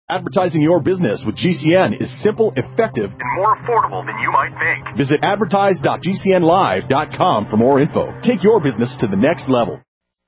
Advertising your business with GCN is simple, effective, and more affordable than you might think. Visit advertise.gcnlive.com for more info. Take your business to the next level.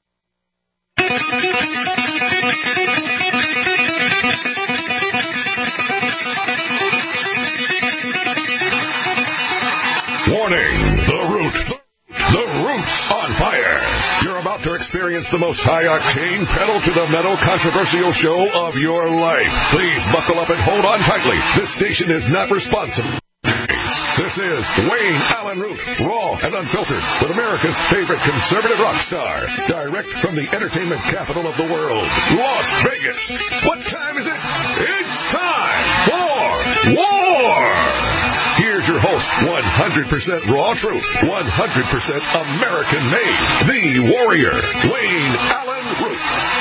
Warning, The Root's on fire. You're about to experience the most high-octane, pedal-to-the-metal controversial show of your life. Please buckle up and hold on tightly. This station is not responsible. This is Wayne Allen Root, raw and unfiltered, with America's favorite conservative rock star. Direct from the entertainment capital of the world, Las Vegas. What time is it? It's time for war! Here's your host, 100% raw truth, 100% American-made, the warrior, Wayne Allen Root.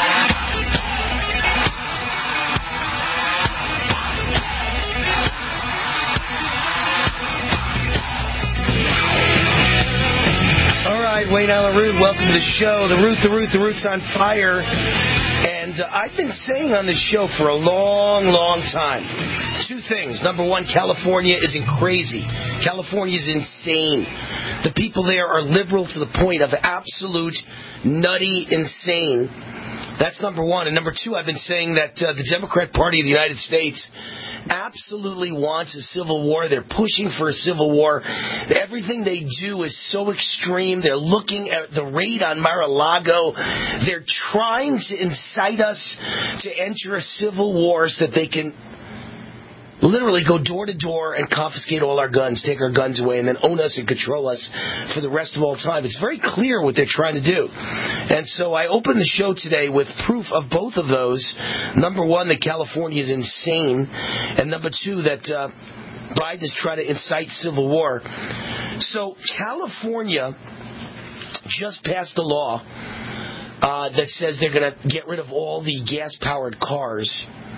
All right, Wayne Allen Root, welcome to the show. The Root's on fire. And I've been saying on this show for a long time, two things. Number one, California isn't crazy. California's insane. The people there are liberal to the point of absolute nutty insane. That's number one. And number two, I've been saying that the Democrat Party of the United States absolutely wants a civil war. They're pushing for a civil war. Everything they do is so extreme. They're looking at the raid on Mar-a-Lago. They're trying to incite us to enter a civil war so that they can literally go door to door and confiscate all our guns, take our guns away, and then own us and control us for the rest of all time. It's very clear what they're trying to do. And so I opened the show today with proof of both of those. Number one, that California is insane. And number two, that Biden is trying to incite civil war. So California just passed a law that says they're going to get rid of all the gas-powered cars.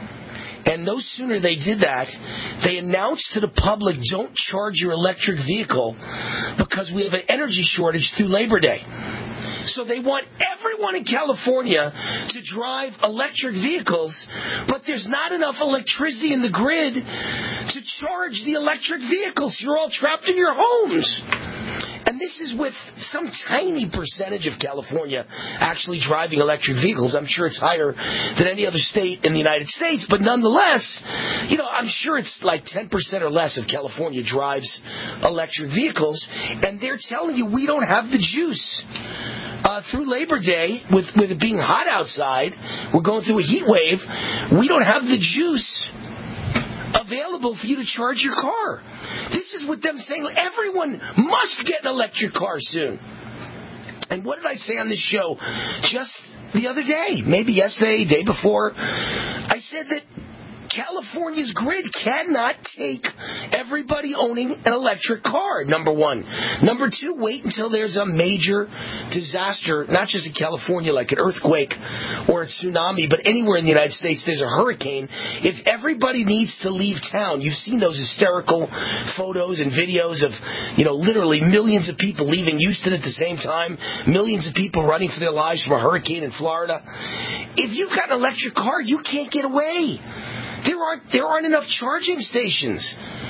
And no sooner they did that, they announced to the public, don't charge your electric vehicle because we have an energy shortage through Labor Day. So they want everyone in California to drive electric vehicles, but there's not enough electricity in the grid to charge the electric vehicles. You're all trapped in your homes. And this is with some tiny percentage of California actually driving electric vehicles. I'm sure it's higher than any other state in the United States. But nonetheless, I'm sure it's like 10% or less of California drives electric vehicles. And they're telling you we don't have the juice. Through Labor Day, with it being hot outside, we're going through a heat wave, we don't have the juice available for you to charge your car. This is with them saying everyone must get an electric car soon. And what did I say on this show just the other day, maybe yesterday, day before? I said that California's grid cannot take everybody owning an electric car, number one. Number two, wait until there's a major disaster, not just in California like an earthquake or a tsunami, but anywhere in the United States there's a hurricane. If everybody needs to leave town, you've seen those hysterical photos and videos of, literally millions of people leaving Houston at the same time, millions of people running for their lives from a hurricane in Florida. If you've got an electric car, you can't get away. There aren't enough charging stations.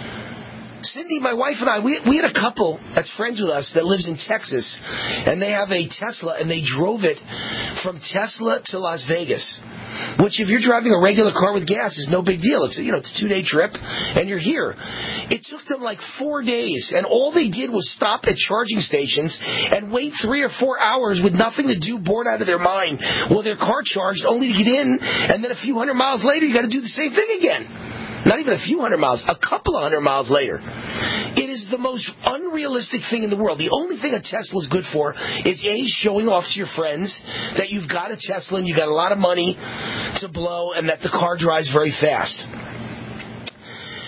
Cindy, my wife, and I, we had a couple that's friends with us that lives in Texas, and they have a Tesla, and they drove it from Tesla to Las Vegas, which if you're driving a regular car with gas is no big deal. It's a 2-day trip, and you're here. It took them like 4 days, and all they did was stop at charging stations and wait 3 or 4 hours with nothing to do, bored out of their mind, while their car charged, only to get in, and then a few hundred miles later, you got to do the same thing again. Not even a few hundred miles, a couple of hundred miles later. It is the most unrealistic thing in the world. The only thing a Tesla is good for is, A, showing off to your friends that you've got a Tesla and you've got a lot of money to blow and that the car drives very fast.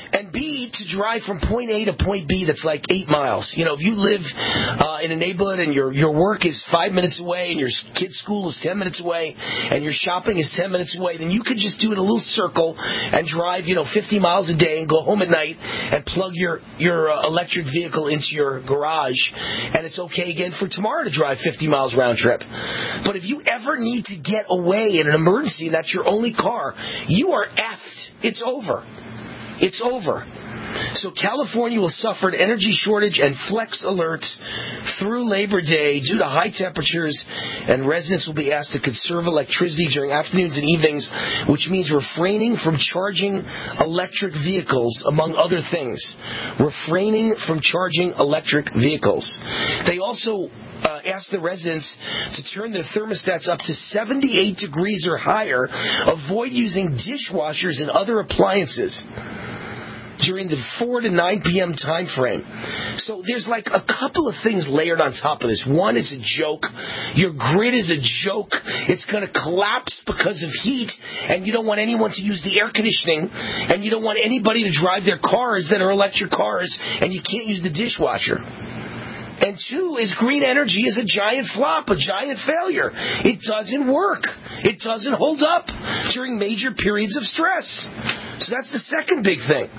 And B, to drive from point A to point B that's like 8 miles. You know, if you live in a neighborhood and your work is 5 minutes away and your kid's school is 10 minutes away and your shopping is 10 minutes away, then you could just do it a little circle and drive, 50 miles a day and go home at night and plug your electric vehicle into your garage, and it's okay again for tomorrow to drive 50 miles round trip. But if you ever need to get away in an emergency and that's your only car, you are effed. It's over. It's over. So California will suffer an energy shortage and flex alerts through Labor Day due to high temperatures, and residents will be asked to conserve electricity during afternoons and evenings, which means refraining from charging electric vehicles, among other things. Refraining from charging electric vehicles. They also ask the residents to turn their thermostats up to 78 degrees or higher. Avoid using dishwashers and other appliances during the 4 to 9 p.m. time frame. So there's like a couple of things layered on top of this. One, it's a joke. Your grid is a joke. It's going to collapse because of heat, and you don't want anyone to use the air conditioning, and you don't want anybody to drive their cars that are electric cars, and you can't use the dishwasher. And two is green energy is a giant flop, a giant failure. It doesn't work. It doesn't hold up during major periods of stress. So that's the second big thing.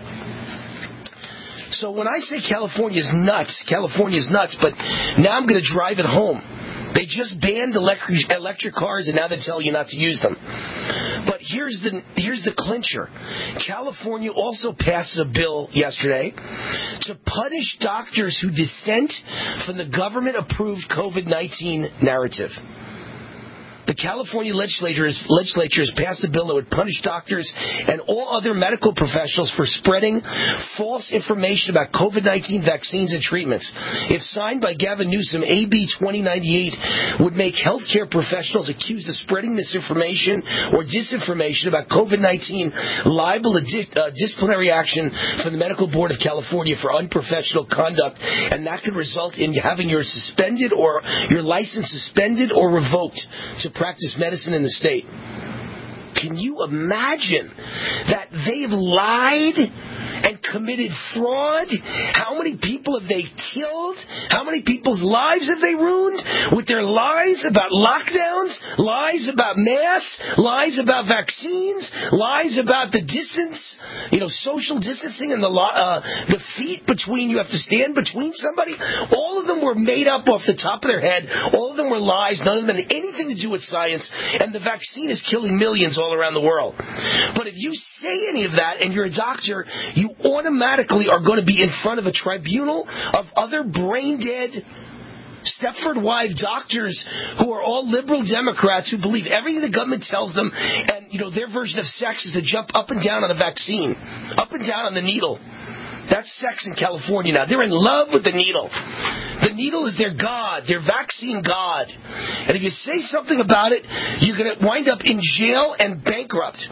So when I say California's nuts, but now I'm going to drive it home. They just banned electric cars, and now they tell you not to use them. But here's the clincher. California also passed a bill yesterday to punish doctors who dissent from the government-approved COVID-19 narrative. The California legislature has passed a bill that would punish doctors and all other medical professionals for spreading false information about COVID-19 vaccines and treatments. If signed by Gavin Newsom, AB 2098 would make healthcare professionals accused of spreading misinformation or disinformation about COVID-19 liable to disciplinary action from the Medical Board of California for unprofessional conduct, and that could result in having your license suspended or revoked to practice medicine in the state. Can you imagine that they've lied and committed fraud? How many people have they killed? How many people's lives have they ruined with their lies about lockdowns, lies about masks, lies about vaccines, lies about the distance, social distancing and the feet between, you have to stand between somebody? All of them were made up off the top of their head. All of them were lies. None of them had anything to do with science. And the vaccine is killing millions all around the world. But if you say any of that and you're a doctor, you automatically are going to be in front of a tribunal of other brain-dead Stepford wife doctors who are all liberal Democrats who believe everything the government tells them, and their version of sex is to jump up and down on a vaccine, up and down on the needle. That's sex in California now. They're in love with the needle. The needle is their god, their vaccine god. And if you say something about it, you're going to wind up in jail and bankrupt.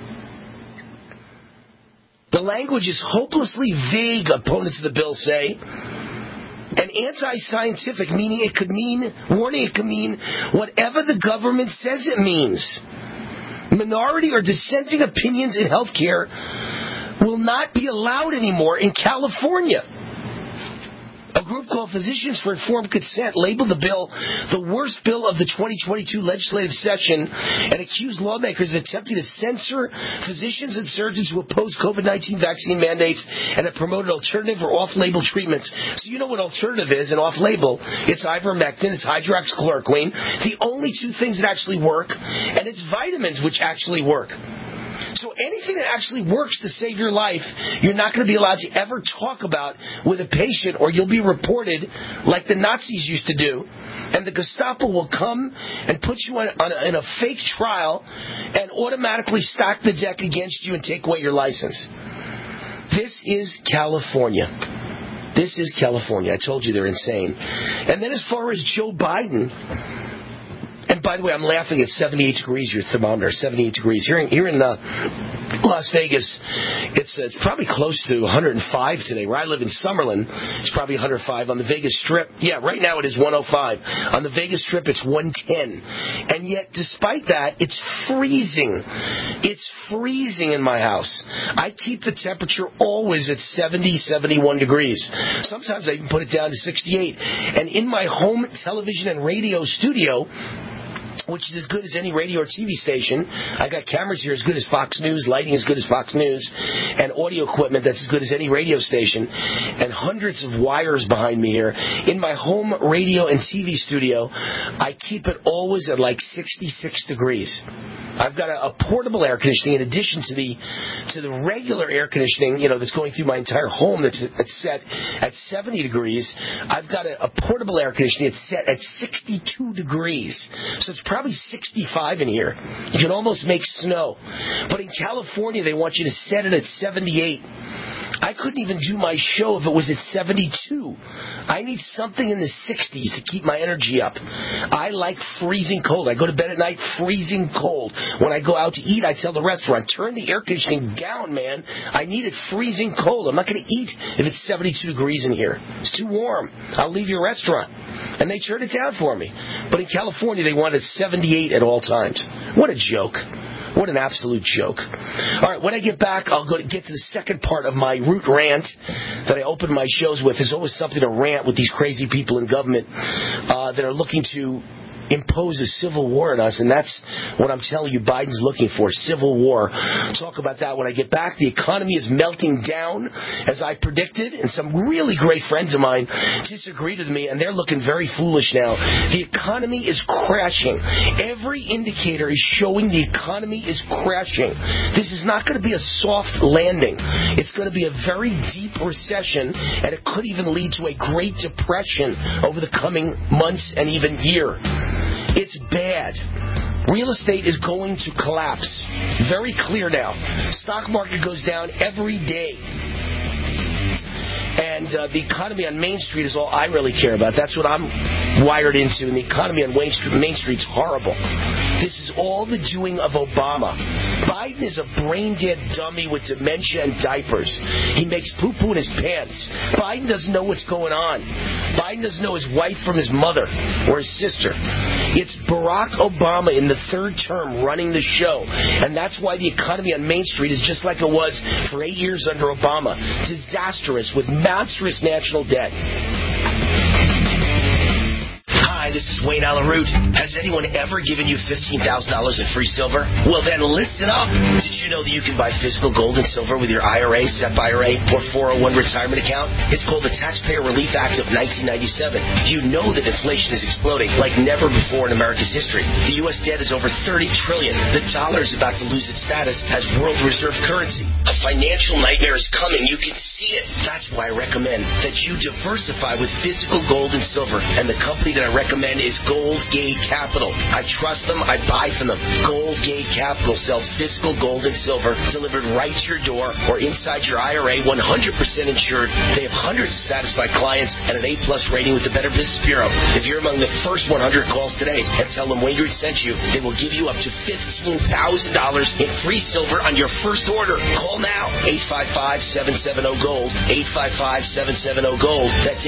The language is hopelessly vague, opponents of the bill say. And anti-scientific, meaning it could mean whatever the government says it means. Minority or dissenting opinions in healthcare will not be allowed anymore in California. A group called Physicians for Informed Consent labeled the bill the worst bill of the 2022 legislative session and accused lawmakers of attempting to censor physicians and surgeons who oppose COVID-19 vaccine mandates and have promoted alternative or off-label treatments. So you know what alternative is and off-label. It's ivermectin, it's hydroxychloroquine, the only two things that actually work, and it's vitamins which actually work. So anything that actually works to save your life, you're not going to be allowed to ever talk about with a patient, or you'll be reported like the Nazis used to do. And the Gestapo will come and put you in a fake trial and automatically stack the deck against you and take away your license. This is California. This is California. I told you they're insane. And then as far as Joe Biden, and by the way, I'm laughing at 78 degrees, your thermometer, 78 degrees. Here in Las Vegas, it's probably close to 105 today. Where I live in Summerlin, it's probably 105. On the Vegas Strip, yeah, right now it is 105. On the Vegas Strip, it's 110. And yet, despite that, it's freezing. It's freezing in my house. I keep the temperature always at 70, 71 degrees. Sometimes I even put it down to 68. And in my home television and radio studio, which is as good as any radio or TV station. I got cameras here as good as Fox News, lighting as good as Fox News, and audio equipment that's as good as any radio station, and hundreds of wires behind me here. In my home radio and TV studio, I keep it always at like 66 degrees. I've got a portable air conditioning in addition to the regular air conditioning, that's going through my entire home that's set at 70 degrees. I've got a portable air conditioning. It's set at 62 degrees. So it's probably 65 in here. You can almost make snow. But in California, they want you to set it at 78. I couldn't even do my show if it was at 72. I need something in the 60s to keep my energy up. I like freezing cold. I go to bed at night freezing cold. When I go out to eat, I tell the restaurant, turn the air conditioning down, man. I need it freezing cold. I'm not going to eat if it's 72 degrees in here. It's too warm. I'll leave your restaurant. And they turn it down for me. But in California, they want it 78 at all times. What a joke. What an absolute joke. All right, when I get back, I'll get to the second part of my root rant that I open my shows with. There's always something to rant with these crazy people in government that are looking to impose a civil war on us, and that's what I'm telling you Biden's looking for, civil war. Talk about that when I get back. The economy is melting down, as I predicted, and some really great friends of mine disagreed with me, and they're looking very foolish now. The economy is crashing. Every indicator is showing the economy is crashing. This is not going to be a soft landing. It's going to be a very deep recession, and it could even lead to a Great Depression over the coming months and even year. It's bad. Real estate is going to collapse. Very clear now. Stock market goes down every day. And the economy on Main Street is all I really care about. That's what I'm wired into. And the economy on Main Street's horrible. This is all the doing of Obama. Biden is a brain-dead dummy with dementia and diapers. He makes poo-poo in his pants. Biden doesn't know what's going on. Biden doesn't know his wife from his mother or his sister. It's Barack Obama in the third term running the show. And that's why the economy on Main Street is just like it was for 8 years under Obama. Disastrous with monstrous national debt. Hi, this is Wayne Allyn Root. Has anyone ever given you $15,000 in free silver? Well, then listen up. Did you know that you can buy physical gold and silver with your IRA, SEP IRA, or 401 retirement account? It's called the Taxpayer Relief Act of 1997. You know that inflation is exploding like never before in America's history. The U.S. debt is over $30 trillion. The dollar is about to lose its status as world reserve currency. A financial nightmare is coming. You can see it. That's why I recommend that you diversify with physical gold and silver. And the company that I recommend is Gold Gate Capital. I trust them. I buy from them. Gold Gate Capital sells physical gold and silver delivered right to your door or inside your IRA, 100% insured. They have hundreds of satisfied clients and an A-plus rating with the Better Business Bureau. If you're among the first 100 calls today and tell them Wayne Root sent you, they will give you up to $15,000 in free silver on your first order. Call now. 855-770-GOLD. 855-770-GOLD. That's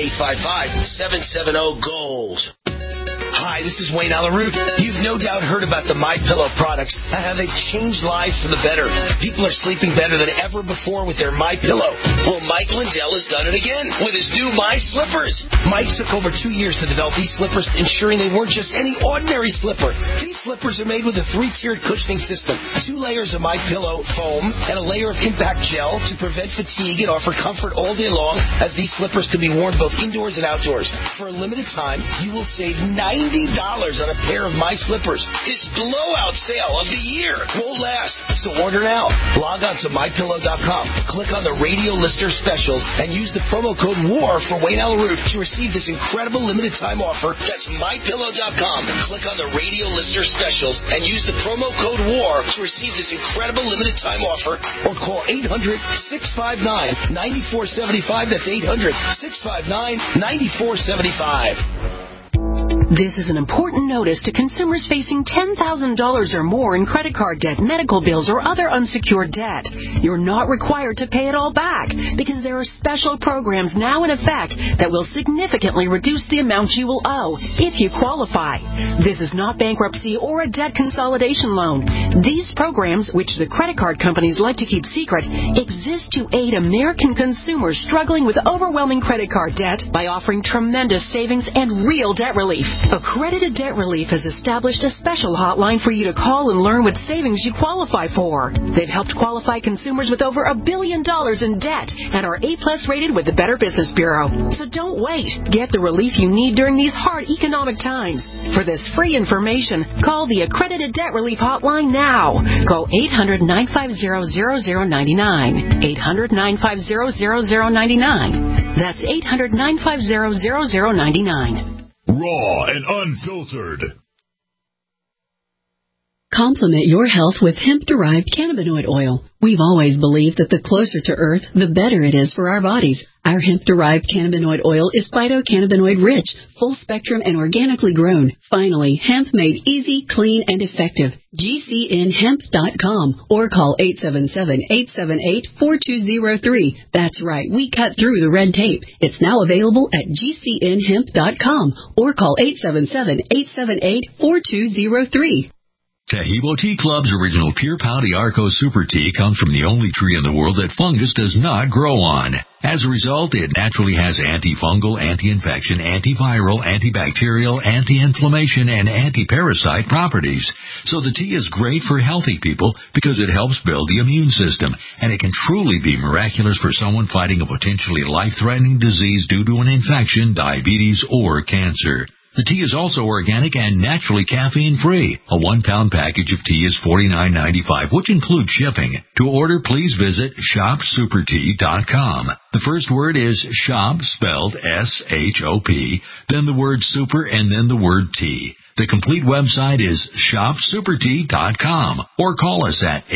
855-770-GOLD. Hi, this is Wayne Allyn Root. You've no doubt heard about the MyPillow products and how they've changed lives for the better. People are sleeping better than ever before with their MyPillow. Well, Mike Lindell has done it again with his new My Slippers. Mike took over 2 years to develop these slippers, ensuring they weren't just any ordinary slipper. These slippers are made with a 3-tiered cushioning system, 2 layers of MyPillow foam, and a layer of impact gel to prevent fatigue and offer comfort all day long, as these slippers can be worn both indoors and outdoors. For a limited time, you will save $90 on a pair of My Slippers. This blowout sale of the year won't last, so order now. Log on to MyPillow.com, click on the radio listener specials, and use the promo code WAR for Wayne Allyn Root to receive this incredible limited time offer. That's MyPillow.com. Click on the radio listener specials and use the promo code WAR to receive this incredible limited time offer, or call 800-659-9475. That's 800-659-9475. This is an important notice to consumers facing $10,000 or more in credit card debt, medical bills, or other unsecured debt. You're not required to pay it all back because there are special programs now in effect that will significantly reduce the amount you will owe if you qualify. This is not bankruptcy or a debt consolidation loan. These programs, which the credit card companies like to keep secret, exist to aid American consumers struggling with overwhelming credit card debt by offering tremendous savings and real debt relief. Accredited Debt Relief has established a special hotline for you to call and learn what savings you qualify for. They've helped qualify consumers with over $1 billion in debt and are A+ rated with the Better Business Bureau. So don't wait. Get the relief you need during these hard economic times. For this free information, call the Accredited Debt Relief hotline now. Call 800-950-0099. 800-950-0099. That's 800-950-0099. Raw and unfiltered. Complement your health with hemp-derived cannabinoid oil. We've always believed that the closer to Earth, the better it is for our bodies. Our hemp-derived cannabinoid oil is phytocannabinoid-rich, full-spectrum, and organically grown. Finally, hemp made easy, clean, and effective. GCNhemp.com or call 877-878-4203. That's right, we cut through the red tape. It's now available at GCNhemp.com or call 877-878-4203. Taheebo Tea Club's original Pure Pouty Arco Super Tea comes from the only tree in the world that fungus does not grow on. As a result, it naturally has antifungal, anti-infection, antiviral, antibacterial, anti-inflammation, and anti-parasite properties. So the tea is great for healthy people because it helps build the immune system, and it can truly be miraculous for someone fighting a potentially life-threatening disease due to an infection, diabetes, or cancer. The tea is also organic and naturally caffeine-free. A 1-pound package of tea is $49.95, which includes shipping. To order, please visit shopsupertea.com. The first word is shop, spelled S-H-O-P, then the word super, and then the word tea. The complete website is shopsupertea.com or call us at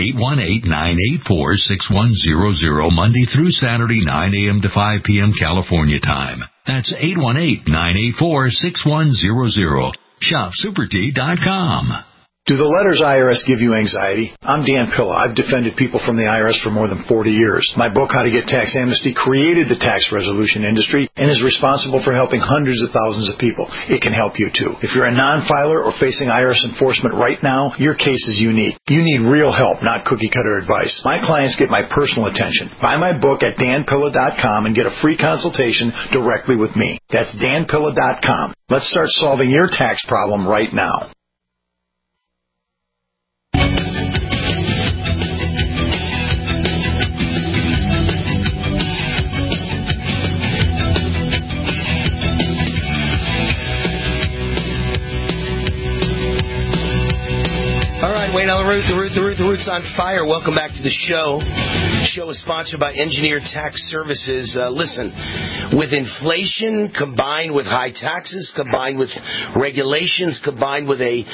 818-984-6100 Monday through Saturday, 9 a.m. to 5 p.m. California time. That's 818-984-6100. Shopsupertea.com. Do the letters IRS give you anxiety? I'm Dan Pilla. I've defended people from the IRS for more than 40 years. My book, How to Get Tax Amnesty, created the tax resolution industry and is responsible for helping hundreds of thousands of people. It can help you too. If you're a non-filer or facing IRS enforcement right now, your case is unique. You need real help, not cookie-cutter advice. My clients get my personal attention. Buy my book at danpilla.com and get a free consultation directly with me. That's danpilla.com. Let's start solving your tax problem right now. All right, Wayne on the Root's on fire. Welcome back to the show. The show is sponsored by Engineered Tax Services. Listen, with inflation combined with high taxes, combined with regulations, combined with a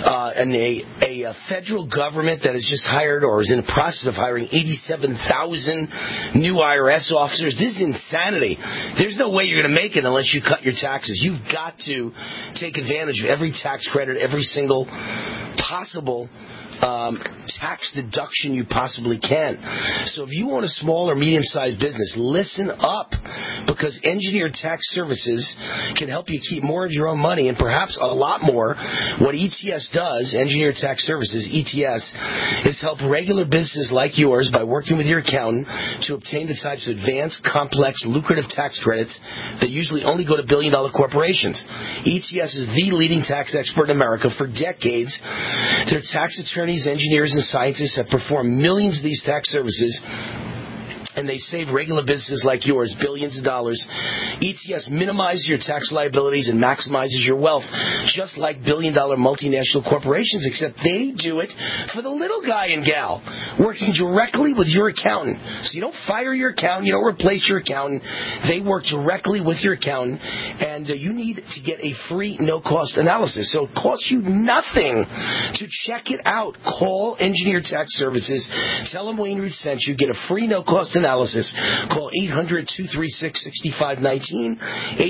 federal government that has just hired or is in the process of hiring 87,000 new IRS officers, this is insanity. There's no way you're going to make it unless you cut your taxes. You've got to take advantage of every tax credit, every single possible tax deduction you possibly can. So if you own a small or medium-sized business, listen up, because Engineered Tax Services can help you keep more of your own money and perhaps a lot more. What ETS does, Engineered Tax Services, ETS, is help regular businesses like yours by working with your accountant to obtain the types of advanced, complex, lucrative tax credits that usually only go to billion-dollar corporations. ETS is the leading tax expert in America for decades. Their tax attorneys, engineers, and scientists have performed millions of these tax services, and they save regular businesses like yours billions of dollars. ETS minimizes your tax liabilities and maximizes your wealth, just like billion-dollar multinational corporations, except they do it for the little guy and gal, working directly with your accountant. So you don't fire your accountant, you don't replace your accountant. They work directly with your accountant, and you need to get a free, no-cost analysis. So it costs you nothing to check it out. Call Engineered Tax Services. Tell them Wayne Root sent you. Get a free, no-cost analysis. analysis. Call 800-236-6519,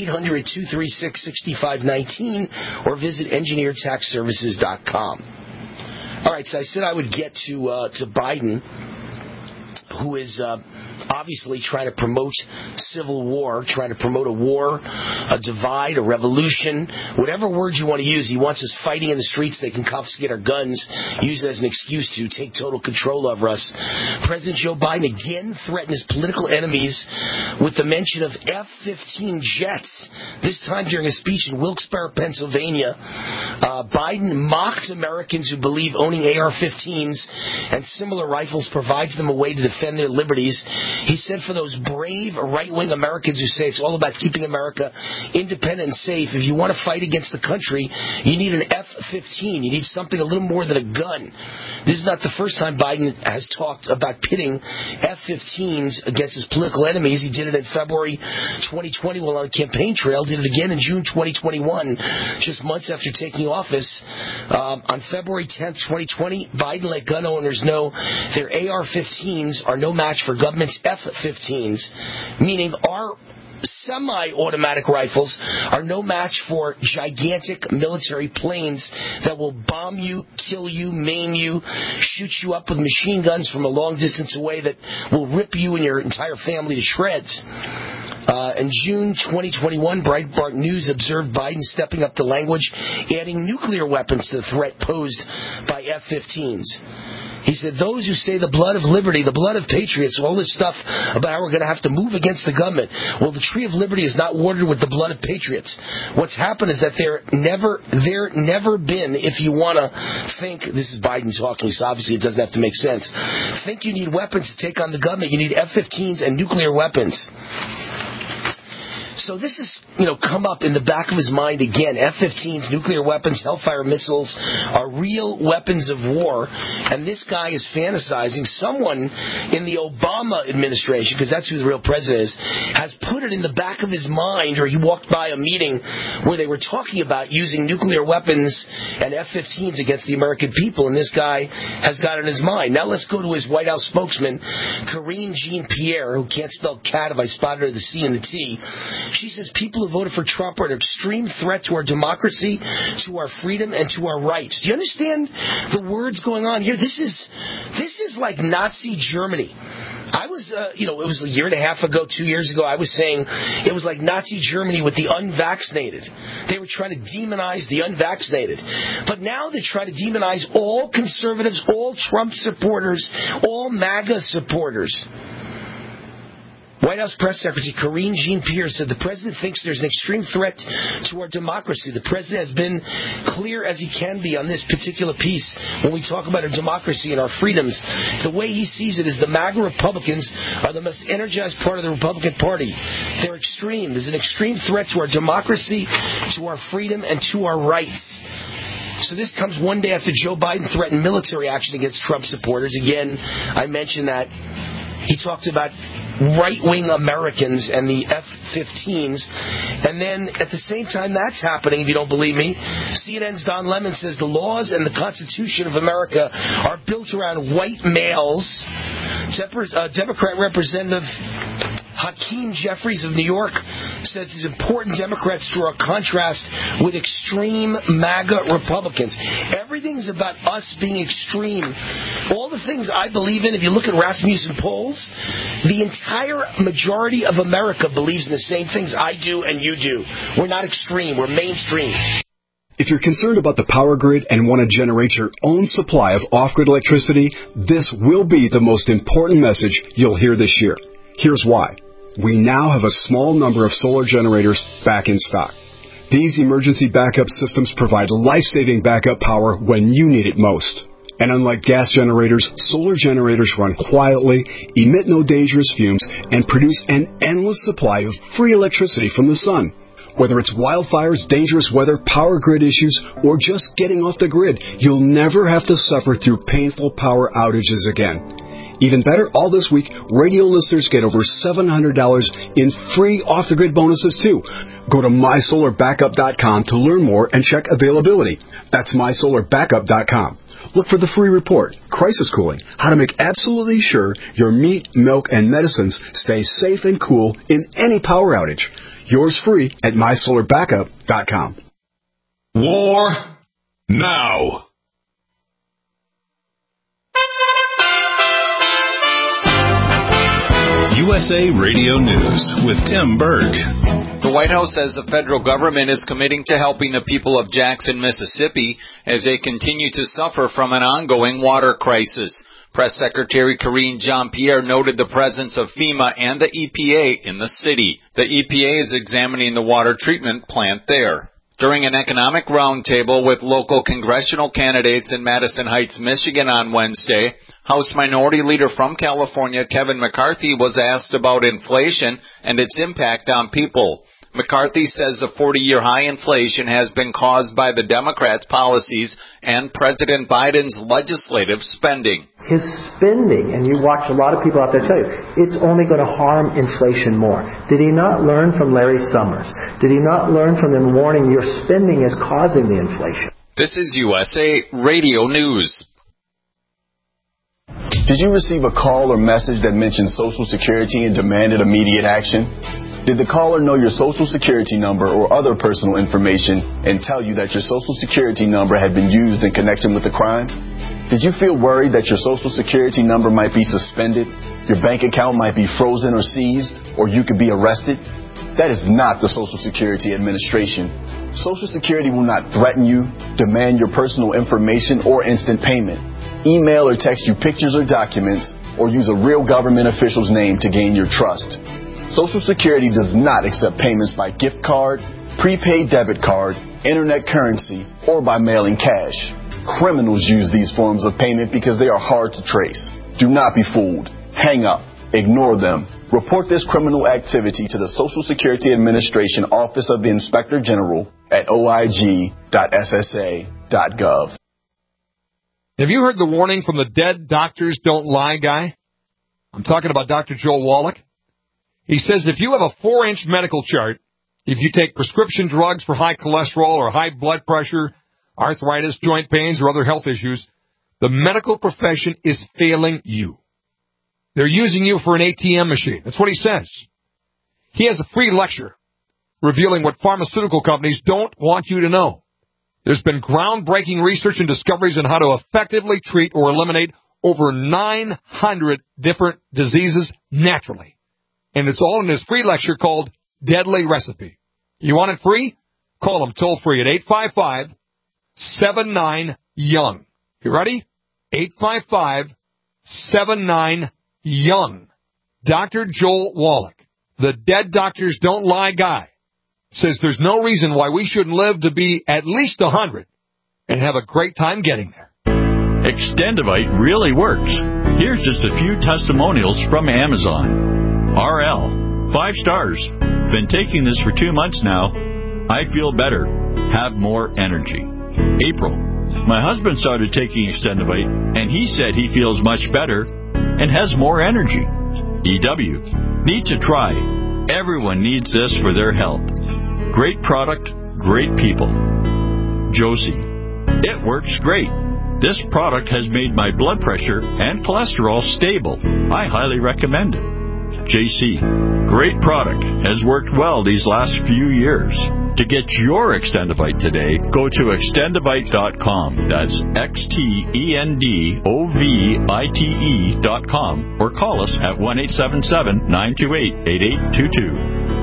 800-236-6519, or visit engineertaxservices.com. All right, so I said I would get to Biden, who is obviously trying to promote civil war, trying to promote a war, a divide, a revolution, whatever word you want to use. He wants us fighting in the streets. They can confiscate our guns, use it as an excuse to take total control over us. President Joe Biden again threatened his political enemies with the mention of F-15 jets, this time during a speech in Wilkes-Barre, Pennsylvania. Biden mocked Americans who believe owning AR-15s and similar rifles provides them a way to defend their liberties. He said for those brave right-wing Americans who say it's all about keeping America independent and safe, if you want to fight against the country, you need an F-15. You need something a little more than a gun. This is not the first time Biden has talked about pitting F-15s against his political enemies. He did it in February 2020 while on a campaign trail, did it again in June 2021, just months after taking office. On February 10th, 2020, Biden let gun owners know their AR-15s are no match for government's F-15s, meaning our semi-automatic rifles are no match for gigantic military planes that will bomb you, kill you, maim you, shoot you up with machine guns from a long distance away that will rip you and your entire family to shreds. In June 2021, Breitbart News observed Biden stepping up the language, adding nuclear weapons to the threat posed by F-15s. He said, those who say the blood of liberty, the blood of patriots, all this stuff about how we're going to have to move against the government. Well, the tree of liberty is not watered with the blood of patriots. What's happened is that there never been, if you want to think, this is Biden talking, so obviously it doesn't have to make sense, think you need weapons to take on the government. You need F-15s and nuclear weapons. So this has, come up in the back of his mind again. F-15s, nuclear weapons, Hellfire missiles are real weapons of war. And this guy is fantasizing. Someone in the Obama administration, because that's who the real president is, has put it in the back of his mind, or he walked by a meeting where they were talking about using nuclear weapons and F-15s against the American people. And this guy has got it in his mind. Now let's go to his White House spokesman, Karine Jean-Pierre, who can't spell cat if I spotted her the C and the T. She says people who voted for Trump are an extreme threat to our democracy, to our freedom, and to our rights. Do you understand the words going on here? This is like Nazi Germany. I was, it was a year and a half ago, 2 years ago, I was saying it was like Nazi Germany with the unvaccinated. They were trying to demonize the unvaccinated. But now they try to demonize all conservatives, all Trump supporters, all MAGA supporters. White House Press Secretary Karine Jean-Pierre said the president thinks there's an extreme threat to our democracy. The president has been clear as he can be on this particular piece when we talk about our democracy and our freedoms. The way he sees it is the MAGA Republicans are the most energized part of the Republican Party. They're extreme. There's an extreme threat to our democracy, to our freedom, and to our rights. So this comes one day after Joe Biden threatened military action against Trump supporters. Again, I mentioned that. He talked about right-wing Americans and the F-15s. And then at the same time that's happening, if you don't believe me, CNN's Don Lemon says the laws and the Constitution of America are built around white males. Democrat Representative Hakeem Jeffries of New York says these important Democrats draw a contrast with extreme MAGA Republicans. Everything's about us being extreme. All the things I believe in, if you look at Rasmussen polls, the entire majority of America believes in the same things I do and you do. We're not extreme. We're mainstream. If you're concerned about the power grid and want to generate your own supply of off-grid electricity, this will be the most important message you'll hear this year. Here's why. We now have a small number of solar generators back in stock. These emergency backup systems provide life-saving backup power when you need it most. And unlike gas generators, solar generators run quietly, emit no dangerous fumes, and produce an endless supply of free electricity from the sun. Whether it's wildfires, dangerous weather, power grid issues, or just getting off the grid, you'll never have to suffer through painful power outages again. Even better, all this week, radio listeners get over $700 in free off-the-grid bonuses, too. Go to mysolarbackup.com to learn more and check availability. That's mysolarbackup.com. Look for the free report, Crisis Cooling, how to make absolutely sure your meat, milk, and medicines stay safe and cool in any power outage. Yours free at mysolarbackup.com. War now. USA Radio News with Tim Berg. The White House says the federal government is committing to helping the people of Jackson, Mississippi, as they continue to suffer from an ongoing water crisis. Press Secretary Karine Jean-Pierre noted the presence of FEMA and the EPA in the city. The EPA is examining the water treatment plant there. During an economic roundtable with local congressional candidates in Madison Heights, Michigan on Wednesday, House Minority Leader from California Kevin McCarthy was asked about inflation and its impact on people. McCarthy says the 40-year high inflation has been caused by the Democrats' policies and President Biden's legislative spending. His spending, and you watch a lot of people out there tell you, it's only going to harm inflation more. Did he not learn from Larry Summers? Did he not learn from them warning your spending is causing the inflation? This is USA Radio News. Did you receive a call or message that mentioned Social Security and demanded immediate action? Did the caller know your Social Security number or other personal information and tell you that your Social Security number had been used in connection with a crime? Did you feel worried that your Social Security number might be suspended, your bank account might be frozen or seized, or you could be arrested? That is not the Social Security Administration. Social Security will not threaten you, demand your personal information, or instant payment, email or text you pictures or documents, or use a real government official's name to gain your trust. Social Security does not accept payments by gift card, prepaid debit card, internet currency, or by mailing cash. Criminals use these forms of payment because they are hard to trace. Do not be fooled. Hang up. Ignore them. Report this criminal activity to the Social Security Administration Office of the Inspector General at oig.ssa.gov. Have you heard the warning from the Dead Doctors Don't Lie guy? I'm talking about Dr. Joel Wallach. He says if you have a 4-inch medical chart, if you take prescription drugs for high cholesterol or high blood pressure, arthritis, joint pains, or other health issues, the medical profession is failing you. They're using you for an ATM machine. That's what he says. He has a free lecture revealing what pharmaceutical companies don't want you to know. There's been groundbreaking research and discoveries on how to effectively treat or eliminate over 900 different diseases naturally. And it's all in this free lecture called Deadly Recipe. You want it free? Call him toll free at 855-79-YOUNG. You ready? 855-79-YOUNG. Dr. Joel Wallach, the Dead Doctors Don't Lie guy, says there's no reason why we shouldn't live to be at least 100 and have a great time getting there. Extendivite really works. Here's just a few testimonials from Amazon. RL, 5 stars. Been taking this for 2 months now. I feel better. Have more energy. April, my husband started taking Extendivite, and he said he feels much better and has more energy. EW, need to try. Everyone needs this for their health. Great product, great people. Josie, it works great. This product has made my blood pressure and cholesterol stable. I highly recommend it. JC, great product. Has worked well these last few years. To get your Extendivite today, go to extendivite.com. That's XTENDOVITE.com or call us at 1-877-928-8822.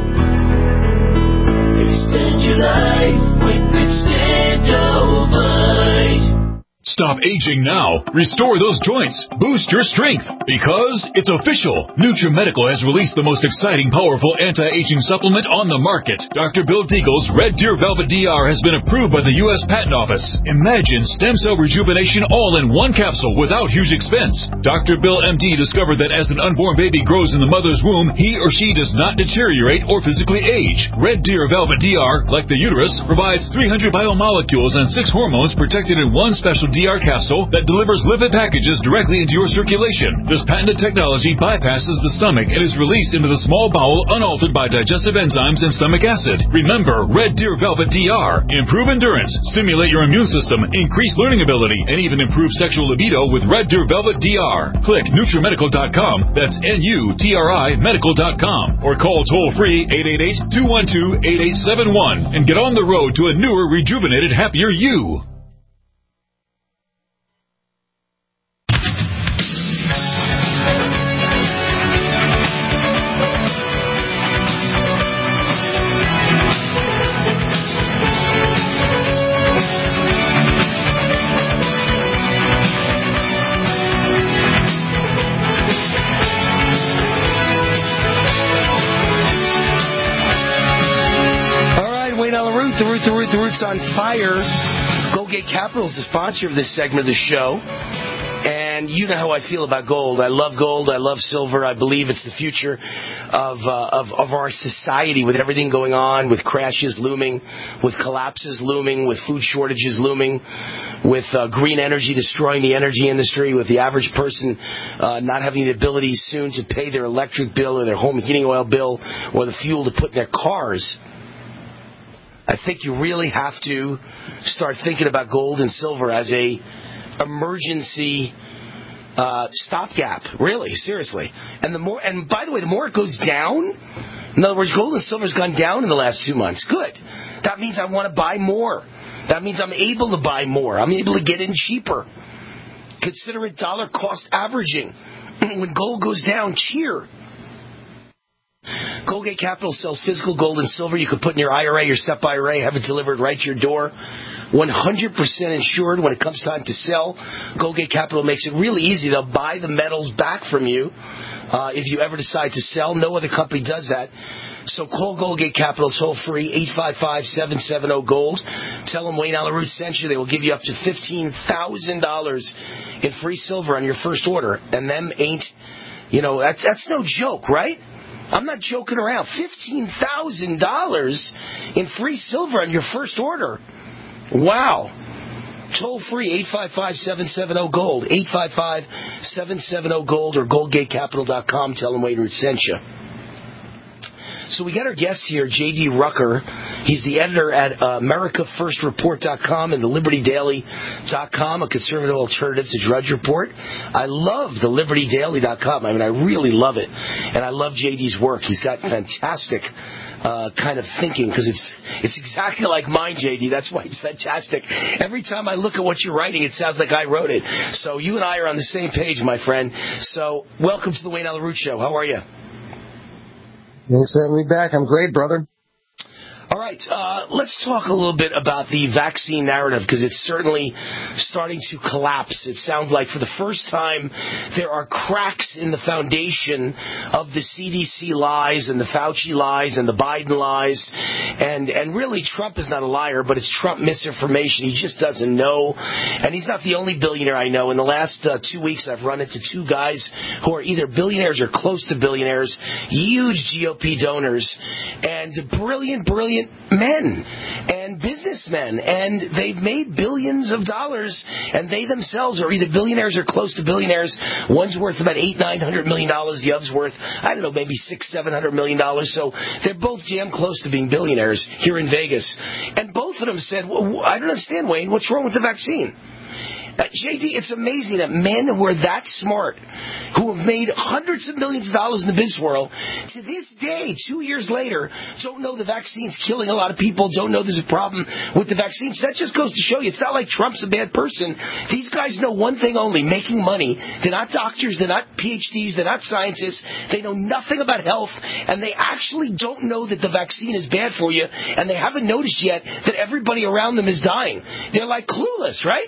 Extend your life with Extendovite. Stop aging now. Restore those joints. Boost your strength. Because it's official. NutriMedical has released the most exciting, powerful anti-aging supplement on the market. Dr. Bill Deagle's Red Deer Velvet DR has been approved by the U.S. Patent Office. Imagine stem cell rejuvenation all in one capsule without huge expense. Dr. Bill MD discovered that as an unborn baby grows in the mother's womb, he or she does not deteriorate or physically age. Red Deer Velvet DR, like the uterus, provides 300 biomolecules and 6 hormones protected in one special DR capsule that delivers lipid packages directly into your circulation. This patented technology bypasses the stomach and is released into the small bowel unaltered by digestive enzymes and stomach acid. Remember, Red Deer Velvet DR. Improve endurance, stimulate your immune system, increase learning ability, and even improve sexual libido with Red Deer Velvet DR. Click NutriMedical.com. That's NUTRI Medical.com. Or call toll-free 888-212-8871 and get on the road to a newer, rejuvenated, happier you. The Roots on Fire. Goldgate Capital is the sponsor of this segment of the show. And you know how I feel about gold. I love gold. I love silver. I believe it's the future of our society, with everything going on, with crashes looming, with collapses looming, with food shortages looming, with green energy destroying the energy industry, with the average person not having the ability soon to pay their electric bill or their home heating oil bill or the fuel to put in their cars. I think you really have to start thinking about gold and silver as a emergency stopgap. Really, seriously. And by the way, the more it goes down, in other words, gold and silver's gone down in the last 2 months. Good. That means I want to buy more. That means I'm able to buy more. I'm able to get in cheaper. Consider it dollar cost averaging. When gold goes down, cheer. Goldgate Capital sells physical gold and silver. You can put in your IRA, your SEP IRA, have it delivered right to your door. 100% insured when it comes time to sell. Goldgate Capital makes it really easy. They'll buy the metals back from you if you ever decide to sell. No other company does that. So call Goldgate Capital toll free, 855-770-GOLD. Tell them Wayne Allyn Root sent you. They will give you up to $15,000 in free silver on your first order. And them ain't, that's no joke, right? I'm not joking around. $15,000 in free silver on your first order. Wow. Toll free, 855-770-GOLD. 855-770-GOLD or GoldgateCapital.com. Tell them Wayne Root sent you. So we got our guest here, J.D. Rucker. He's the editor at AmericaFirstReport.com and TheLibertyDaily.com, a conservative alternative to Drudge Report. I love TheLibertyDaily.com. I mean, I really love it. And I love J.D.'s work. He's got fantastic kind of thinking, because it's exactly like mine, J.D. That's why it's fantastic. Every time I look at what you're writing, it sounds like I wrote it. So you and I are on the same page, my friend. So welcome to the Wayne Allyn Root Show. How are you? Thanks for having me back. I'm great, brother. All right, let's talk a little bit about the vaccine narrative, because it's certainly starting to collapse. It sounds like for the first time there are cracks in the foundation of the CDC lies and the Fauci lies and the Biden lies. And really, Trump is not a liar, but it's Trump misinformation. He just doesn't know. And he's not the only billionaire I know. In the last 2 weeks, I've run into two guys who are either billionaires or close to billionaires, huge GOP donors, and brilliant men and businessmen, and they've made billions of dollars, and they themselves are either billionaires or close to billionaires. One's worth about $800-900 million, the other's worth, I don't know, maybe $600-700 million. So they're both damn close to being billionaires here in Vegas. And both of them said, well, I don't understand, Wayne, what's wrong with the vaccine? JD, it's amazing that men who are that smart, who have made hundreds of millions of dollars in the business world, to this day, 2 years later, don't know the vaccine's killing a lot of people, don't know there's a problem with the vaccines. That just goes to show you, it's not like Trump's a bad person. These guys know one thing only, making money. They're not doctors, they're not PhDs, they're not scientists. They know nothing about health, and they actually don't know that the vaccine is bad for you, and they haven't noticed yet that everybody around them is dying. They're like clueless, right?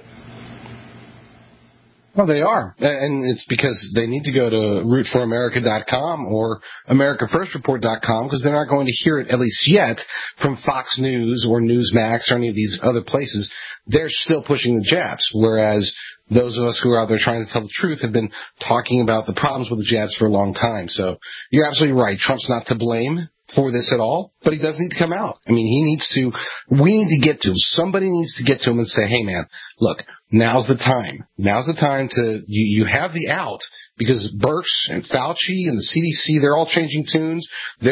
Well, they are, and it's because they need to go to rootforamerica.com or AmericaFirstReport.com, because they're not going to hear it, at least yet, from Fox News or Newsmax or any of these other places. They're still pushing the jabs, whereas those of us who are out there trying to tell the truth have been talking about the problems with the jabs for a long time. So you're absolutely right. Trump's not to blame. for this at all, but he does need to come out. I mean, we need to get to him. Somebody needs to get to him and say, hey man, look, now's the time. Now's the time you have the out, because Birx and Fauci and the CDC, they're all changing tunes.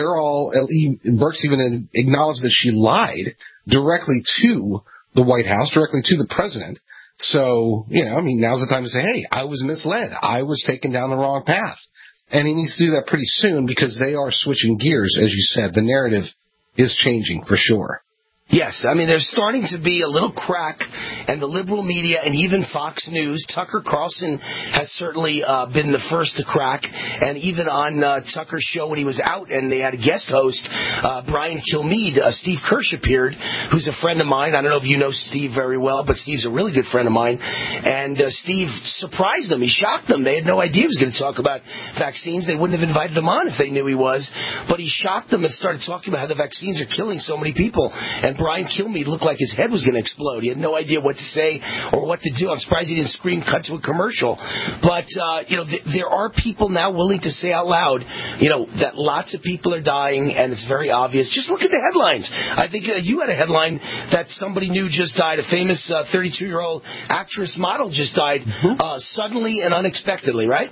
Birx even acknowledged that she lied directly to the White House, directly to the president. So, now's the time to say, hey, I was misled. I was taken down the wrong path. And he needs to do that pretty soon, because they are switching gears, as you said. The narrative is changing for sure. Yes, I mean, there's starting to be a little crack, and the liberal media and even Fox News, Tucker Carlson has certainly been the first to crack, and even on Tucker's show when he was out and they had a guest host, Brian Kilmeade, Steve Kirsch appeared, who's a friend of mine. I don't know if you know Steve very well, but Steve's a really good friend of mine, and Steve surprised them. He shocked them. They had no idea he was going to talk about vaccines. They wouldn't have invited him on if they knew he was, but he shocked them and started talking about how the vaccines are killing so many people. And Brian Kilmeade looked like his head was going to explode. He had no idea what to say or what to do. I'm surprised he didn't scream, cut to a commercial. But, there are people now willing to say out loud, that lots of people are dying, and it's very obvious. Just look at the headlines. I think you had a headline that somebody new just died. A famous 32-year-old actress model just died suddenly and unexpectedly, right?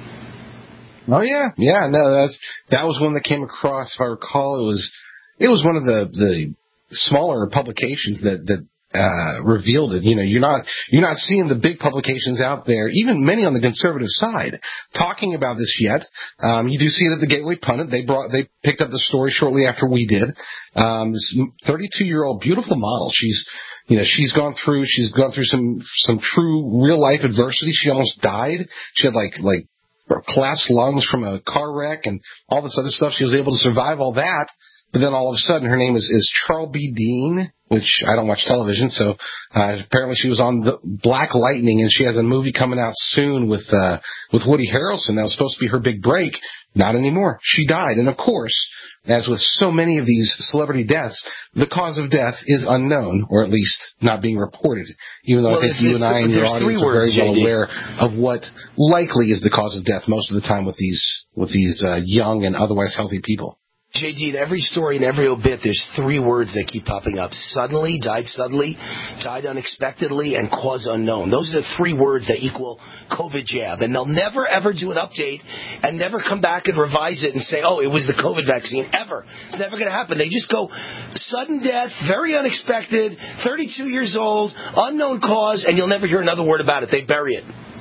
Oh, yeah. Yeah, no, that was one that came across, if I recall. It was one of the smaller publications that revealed it. You're not seeing the big publications out there, even many on the conservative side, talking about this yet. You do see it at the Gateway Pundit. They picked up the story shortly after we did. This 32-year-old beautiful model. She's gone through some true real life adversity. She almost died. She had like collapsed lungs from a car wreck and all this other stuff. She was able to survive all that. But then all of a sudden, her name is Charlby Dean, which I don't watch television, so apparently she was on the Black Lightning, and she has a movie coming out soon with Woody Harrelson. That was supposed to be her big break. Not anymore. She died. And of course, as with so many of these celebrity deaths, the cause of death is unknown, or at least not being reported, even though I think you and I and your audience are very well aware of what likely is the cause of death most of the time with these young and otherwise healthy people. JD, in every story, in every obit, there's three words that keep popping up. Suddenly, died unexpectedly, and cause unknown. Those are the three words that equal COVID jab. And they'll never, ever do an update and never come back and revise it and say, oh, it was the COVID vaccine. Ever. It's never going to happen. They just go, sudden death, very unexpected, 32 years old, unknown cause, and you'll never hear another word about it. They bury it.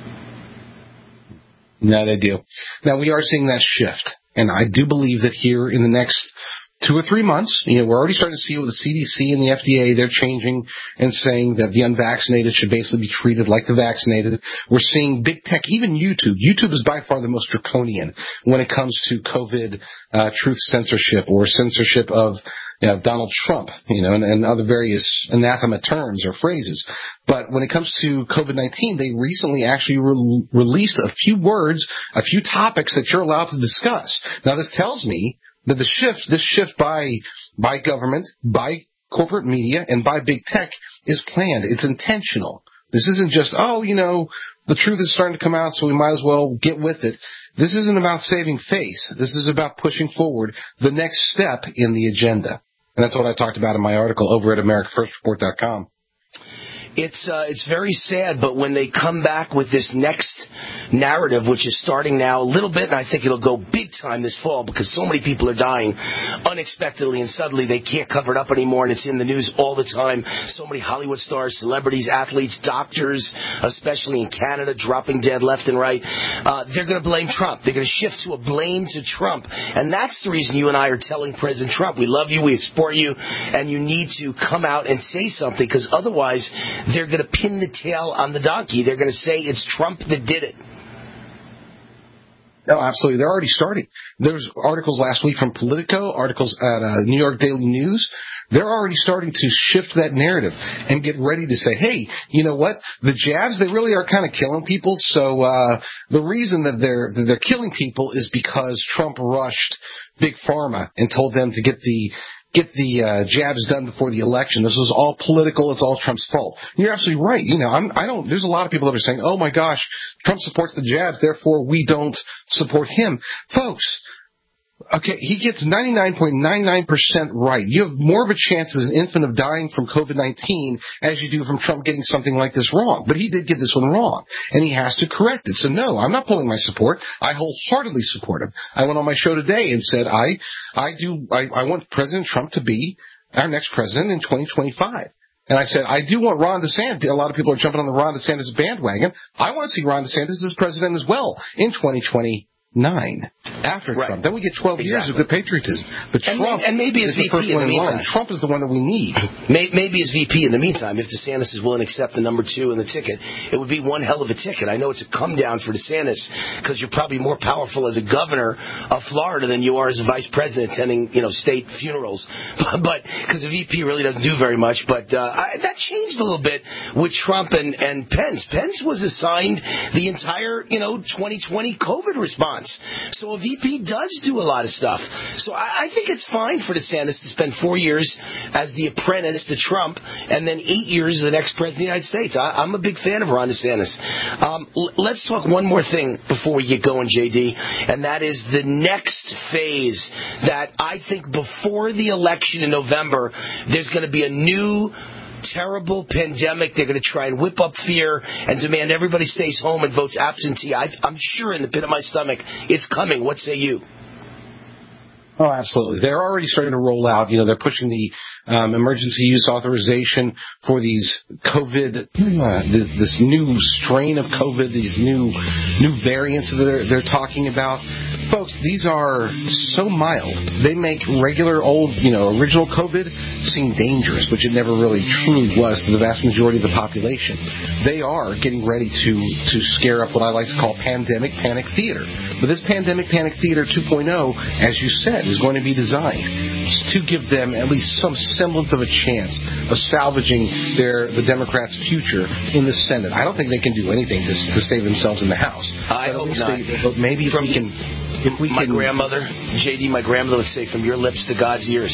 No, they do. Now, we are seeing that shift. And I do believe that here in the next 2 or 3 months, we're already starting to see with the CDC and the FDA, they're changing and saying that the unvaccinated should basically be treated like the vaccinated. We're seeing big tech, even YouTube. YouTube is by far the most draconian when it comes to COVID truth censorship or censorship of Donald Trump, and other various anathema terms or phrases. But when it comes to COVID-19, they recently actually released a few words, a few topics that you're allowed to discuss. Now, this tells me that this shift by government, by corporate media, and by big tech is planned. It's intentional. This isn't just, the truth is starting to come out, so we might as well get with it. This isn't about saving face. This is about pushing forward the next step in the agenda. And that's what I talked about in my article over at AmericaFirstReport.com. It's very sad, but when they come back with this next narrative, which is starting now a little bit, and I think it'll go big time this fall because so many people are dying unexpectedly and suddenly they can't cover it up anymore, and it's in the news all the time. So many Hollywood stars, celebrities, athletes, doctors, especially in Canada, dropping dead left and right. They're going to blame Trump. They're going to shift to a blame to Trump, and that's the reason you and I are telling President Trump, we love you, we support you, and you need to come out and say something, because otherwise they're going to pin the tail on the donkey. They're going to say it's Trump that did it. No, absolutely. They're already starting. There's articles last week from Politico, articles at New York Daily News. They're already starting to shift that narrative and get ready to say, hey, you know what? The jabs, they really are kind of killing people. So the reason that they're killing people is because Trump rushed Big Pharma and told them to get the jabs done before the election. This is all political. It's all Trump's fault. You're absolutely right. There's a lot of people that are saying, oh my gosh, Trump supports the jabs, therefore we don't support him. Folks, Okay, he gets 99.99% right. You have more of a chance as an infant of dying from COVID-19 as you do from Trump getting something like this wrong. But he did get this one wrong, and he has to correct it. So no, I'm not pulling my support. I wholeheartedly support him. I went on my show today and said I want President Trump to be our next president in 2025. And I said, I do want Ron DeSantis. A lot of people are jumping on the Ron DeSantis bandwagon. I want to see Ron DeSantis as president as well in 2029 after Trump. Then we get 12 years of good patriotism. But Trump and maybe is the first one in line. Trump is the one that we need. Maybe as VP in the meantime, if DeSantis is willing to accept the number 2 in the ticket, it would be one hell of a ticket. I know it's a come down for DeSantis because you're probably more powerful as a governor of Florida than you are as a vice president attending, state funerals. But because the VP really doesn't do very much. But that changed a little bit with Trump and Pence. Pence was assigned the entire, 2020 COVID response. So a VP does do a lot of stuff. So I think it's fine for DeSantis to spend 4 years as the apprentice to Trump and then 8 years as the next president of the United States. I'm a big fan of Ron DeSantis. Let's talk one more thing before we get going, JD, and that is the next phase that I think before the election in November, there's going to be a new terrible pandemic. They're going to try and whip up fear and demand everybody stays home and votes absentee. I'm sure in the pit of my stomach it's coming. What say you? Oh, absolutely. They're already starting to roll out. They're pushing the emergency use authorization for these COVID, this new strain of COVID, these new variants that they're talking about. Folks, these are so mild. They make regular old, original COVID seem dangerous, which it never really truly was to the vast majority of the population. They are getting ready to scare up what I like to call pandemic panic theater. But this pandemic panic theater 2.0, as you said, is going to be designed to give them at least some semblance of a chance of salvaging the Democrats' future in the Senate. I don't think they can do anything to save themselves in the House. I hope not. But maybe if we can... grandmother, JD, my grandmother would say, from your lips to God's ears.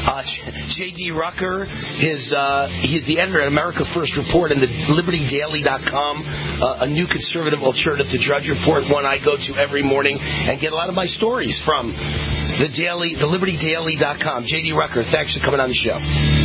JD Rucker, he's the editor at America First Report and the LibertyDaily.com, a new conservative alternative to Drudge Report, one I go to every morning and get a lot of my stories from. The LibertyDaily.com. JD Rucker, thanks for coming on the show.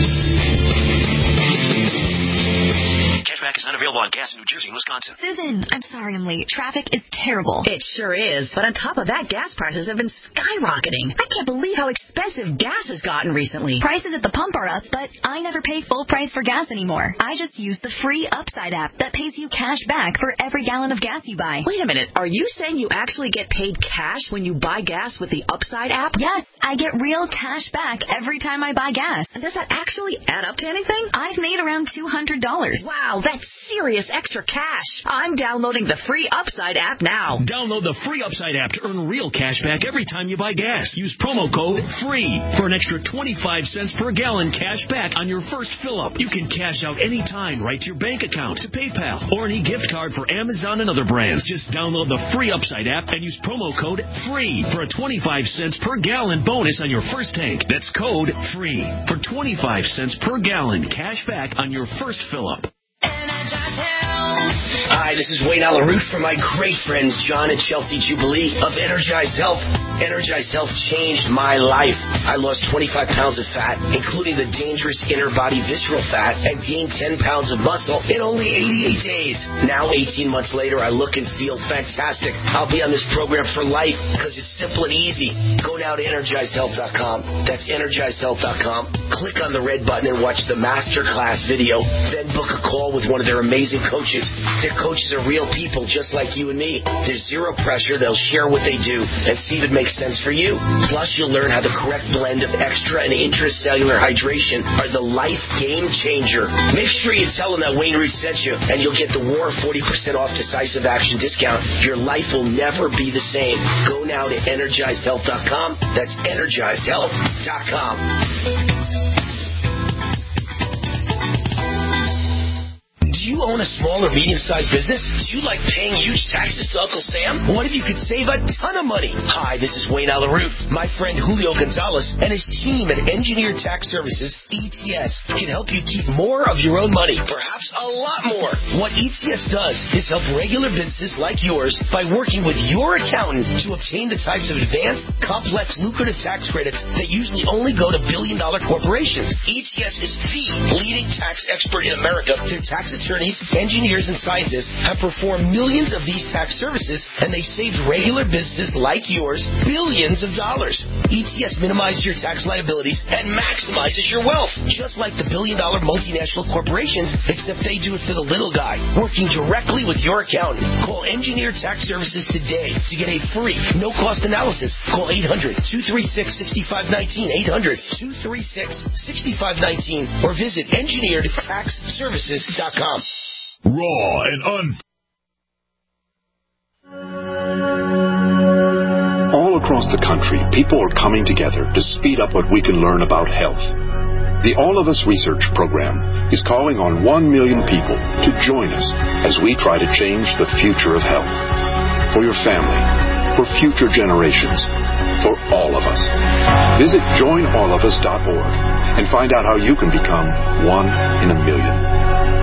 Cashback is unavailable on gas in New Jersey and Wisconsin. Susan, I'm sorry I'm late. Traffic is terrible. It sure is. But on top of that, gas prices have been skyrocketing. I can't believe how expensive gas has gotten recently. Prices at the pump are up, but I never pay full price for gas anymore. I just use the free Upside app that pays you cash back for every gallon of gas you buy. Wait a minute. Are you saying you actually get paid cash when you buy gas with the Upside app? Yes, I get real cash back every time I buy gas. And does that actually add up to anything? I've made around $200. Wow, that's serious extra cash. I'm downloading the free Upside app now. Download the free Upside app to earn real cash back every time you buy gas. Use promo code FREE for an extra 25 cents per gallon cash back on your first fill-up. You can cash out anytime right to your bank account, to PayPal, or any gift card for Amazon and other brands. Just download the free Upside app and use promo code FREE for a 25 cents per gallon bonus on your first tank. That's code FREE for 25 cents per gallon cash back on your first fill-up. Hi, this is Wayne Alaroot from my great friends John and Chelsea Jubilee of Energized Health. Energized Health changed my life. I lost 25 pounds of fat, including the dangerous inner body visceral fat, and gained 10 pounds of muscle in only 88 days. Now, 18 months later, I look and feel fantastic. I'll be on this program for life because it's simple and easy. Go now to EnergizedHealth.com. That's EnergizedHealth.com. Click on the red button and watch the masterclass video. Then book a call with one of their amazing coaches. Their coaches are real people just like you and me. There's zero pressure. They'll share what they do and see if it makes sense for you. Plus, you'll learn how the correct blend of extra and intracellular hydration are the life game changer. Make sure you tell them that Wayne Root sent you, and you'll get the War 40% off decisive action discount. Your life will never be the same. Go now to EnergizedHealth.com. That's EnergizedHealth.com. Do you you own a small or medium-sized business? Do you like paying huge taxes to Uncle Sam? What if you could save a ton of money? Hi, this is Wayne Alaroot. My friend Julio Gonzalez and his team at Engineered Tax Services, ETS, can help you keep more of your own money, perhaps a lot more. What ETS does is help regular businesses like yours by working with your accountant to obtain the types of advanced, complex, lucrative tax credits that usually only go to billion-dollar corporations. ETS is the leading tax expert in America. Their tax attorneys, engineers, and scientists have performed millions of these tax services, and they saved regular businesses like yours billions of dollars. ETS minimizes your tax liabilities and maximizes your wealth, just like the billion-dollar multinational corporations, except they do it for the little guy, working directly with your accountant. Call Engineered Tax Services today to get a free, no-cost analysis. Call 800-236-6519, 800-236-6519, or visit EngineeredTaxServices.com. Raw and All across the country, people are coming together to speed up what we can learn about health. The All of Us Research Program is calling on 1 million people to join us as we try to change the future of health. For your family, for future generations, for all of us. Visit joinallofus.org and find out how you can become 1 in a million.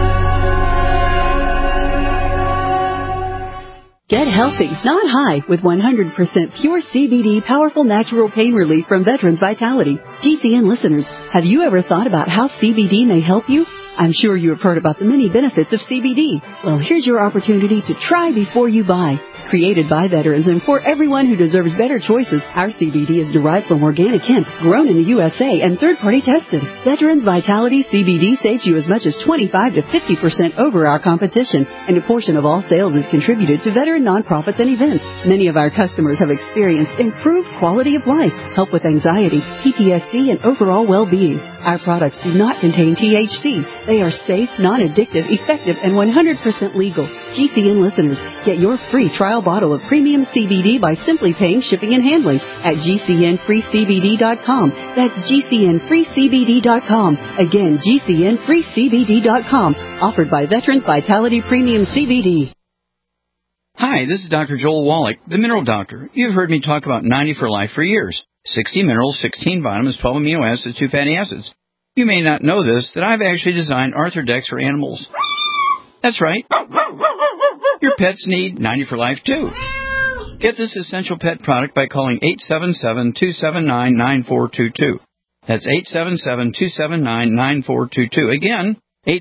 Get healthy, not high, with 100% pure CBD powerful natural pain relief from Veterans Vitality. GCN listeners, have you ever thought about how CBD may help you? I'm sure you have heard about the many benefits of CBD. Well, here's your opportunity to try before you buy. Created by veterans and for everyone who deserves better choices, our CBD is derived from organic hemp, grown in the USA, and third-party tested. Veterans Vitality CBD saves you as much as 25 to 50% over our competition, and a portion of all sales is contributed to veteran nonprofits and events. Many of our customers have experienced improved quality of life, help with anxiety, PTSD, and overall well-being. Our products do not contain THC. They are safe, non-addictive, effective, and 100% legal. GCN listeners, get your free trial bottle of premium CBD by simply paying shipping and handling at GCNFreeCBD.com. That's GCNFreeCBD.com. Again, GCNFreeCBD.com. Offered by Veterans Vitality Premium CBD. Hi, this is Dr. Joel Wallach, the Mineral Doctor. You've heard me talk about 90 for Life for years. 60 minerals, 16 vitamins, 12 amino acids, 2 fatty acids. You may not know this, that I've actually designed Arthrodex for animals. That's right. Your pets need 90 for Life, too. Get this essential pet product by calling 877-279-9422. That's 877-279-9422. Again,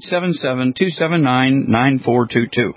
877-279-9422.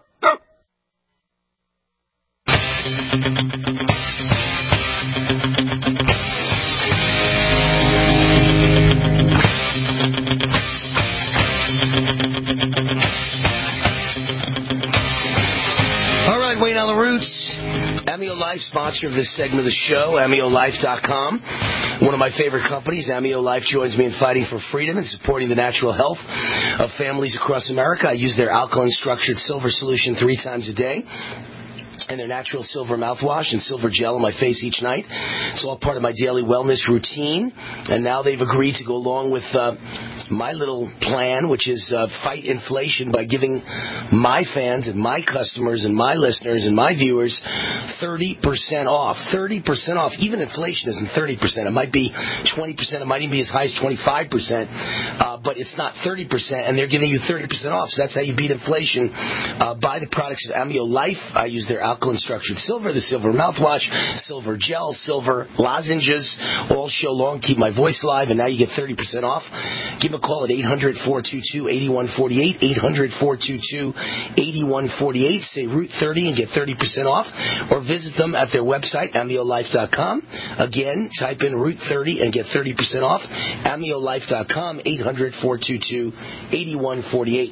Wayne Alaroot, Amio Life, sponsor of this segment of the show, AmioLife.com. One of my favorite companies, Amio Life, joins me in fighting for freedom and supporting the natural health of families across America. I use their alkaline structured silver solution 3 times a day, and their natural silver mouthwash and silver gel on my face each night. It's all part of my daily wellness routine. And now they've agreed to go along with my little plan, which is fight inflation by giving my fans and my customers and my listeners and my viewers 30% off. 30% off. Even inflation isn't 30%. It might be 20%. It might even be as high as 25%. But it's not 30%, and they're giving you 30% off. So that's how you beat inflation. Buy the products of Amio Life. I use their alkaline structured silver, the silver mouthwash, silver gel, silver lozenges, all show long, keep my voice alive, and now you get 30% off. Give them a call at 800-422-8148, 800-422-8148. Say Route 30 and get 30% off, or visit them at their website, AmioLife.com. Again, type in Route 30 and get 30% off, AmioLife.com, 800-422-8148.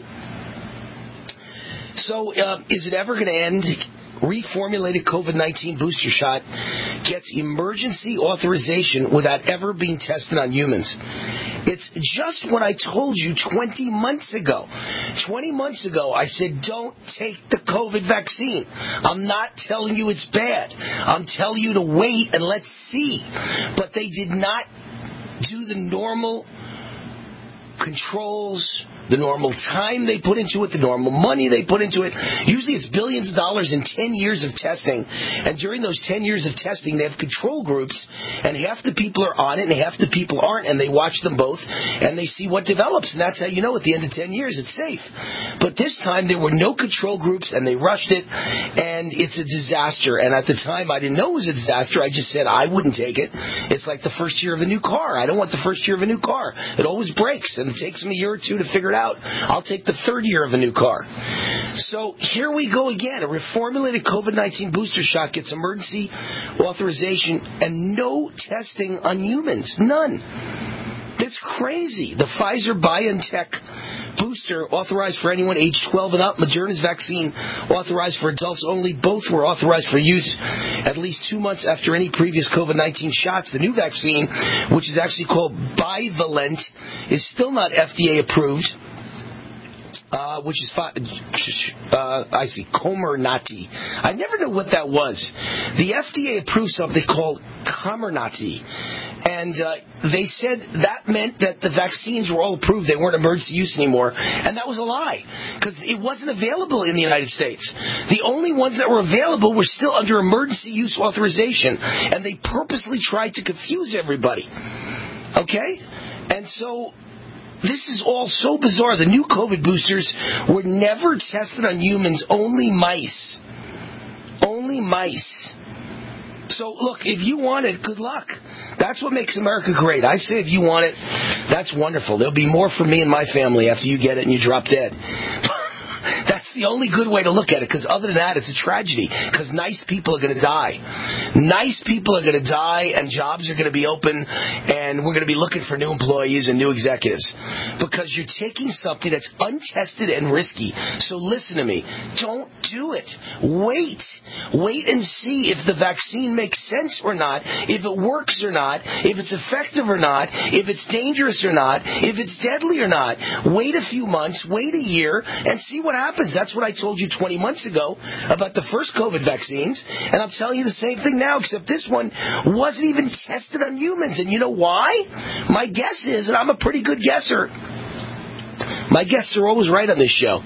So, is it ever going to end? Reformulated COVID-19 booster shot gets emergency authorization without ever being tested on humans. It's just what I told you 20 months ago. 20 months ago, I said, don't take the COVID vaccine. I'm not telling you it's bad. I'm telling you to wait and let's see. But they did not do the normal controls, the normal time they put into it, the normal money they put into it. Usually it's billions of dollars in 10 years of testing. And during those 10 years of testing, they have control groups, and half the people are on it and half the people aren't, and they watch them both, and they see what develops. And that's how you know at the end of 10 years it's safe. But this time there were no control groups, and they rushed it, and it's a disaster. And at the time, I didn't know it was a disaster. I just said I wouldn't take it. It's like the first year of a new car. I don't want the first year of a new car. It always breaks, and it takes me a year or two to figure it out. I'll take the third year of a new car. So here we go again. A reformulated COVID-19 booster shot gets emergency authorization and no testing on humans. None. That's crazy. The Pfizer-BioNTech booster authorized for anyone aged 12 and up. Moderna's vaccine authorized for adults only. Both were authorized for use at least 2 months after any previous COVID-19 shots. The new vaccine, which is actually called Bivalent, is still not FDA approved. Which is Comirnaty. I never knew what that was. The FDA approved something called Comirnaty. And they said that meant that the vaccines were all approved. They weren't emergency use anymore. And that was a lie, because it wasn't available in the United States. The only ones that were available were still under emergency use authorization. And they purposely tried to confuse everybody. Okay? And so this is all so bizarre. The new COVID boosters were never tested on humans, only mice. Only mice. So, look, if you want it, good luck. That's what makes America great. I say if you want it, that's wonderful. There'll be more for me and my family after you get it and you drop dead. That's the only good way to look at it, because other than that, it's a tragedy, because nice people are going to die. Nice people are going to die, and jobs are going to be open, and we're going to be looking for new employees and new executives, because you're taking something that's untested and risky. So listen to me. Don't do it. Wait. Wait and see if the vaccine makes sense or not, if it works or not, if it's effective or not, if it's dangerous or not, if it's deadly or not. Wait a few months, wait a year, and see what happens. That's what I told you 20 months ago about the first COVID vaccines, and I'm telling you the same thing now, except this one wasn't even tested on humans. And you know why? My guess is, and I'm a pretty good guesser, my guesses are always right on this show.